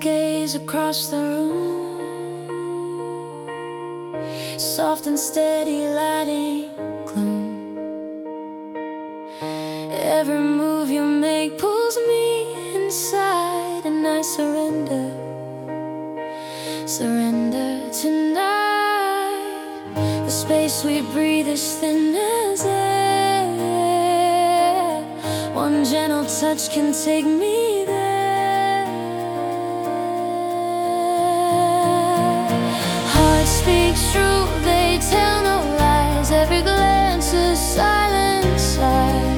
gaze across the room, soft and steady lighting gloom. Every move you make pulls me inside, and I surrender, surrender tonight. The space we breathe is thin as air. One gentle touch can take me there. Heart speaks true, they tell no lies. Every glance a silent sigh.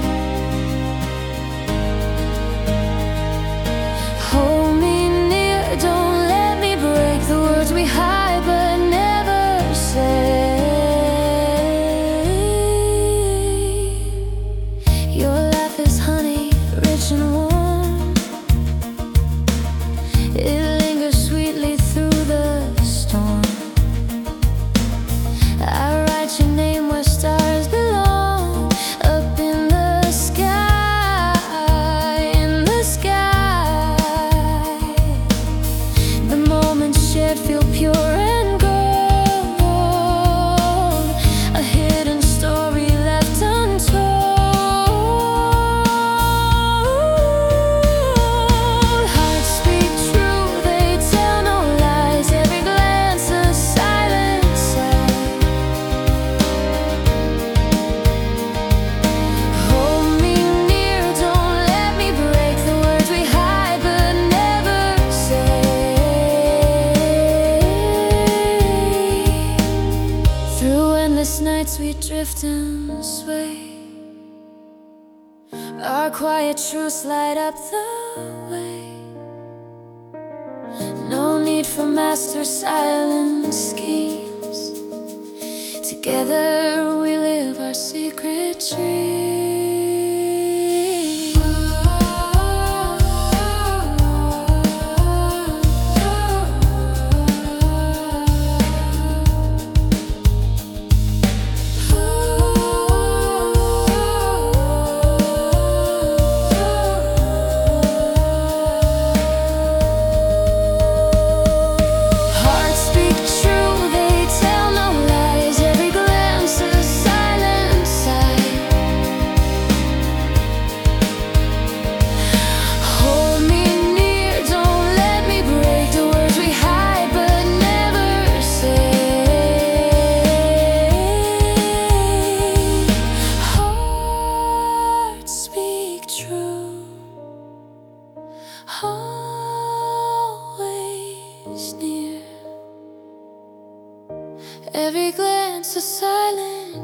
Hold me near, don't let me break the words we hide but never say. Your laugh is honey, rich and warm. It lingers sweetly through the storm. I write your name where stars belong, up in the sky, in the sky. The moments shared feel pure and gold, a hidden story left untold. Hearts speak true, they tell no lies. Every glance a silent sigh. Hold me near, don't let me break the words we hide but never say. Through endless nights we drift and sway. Our quiet truths light up the way. No need for master silent schemes. Together we live our secret dream. Hearts speak true, they tell no lies. Every glance a silent sigh. Hold me near, don't let me break the words we hide but never say. Hearts speak true, always near. Every glance a silent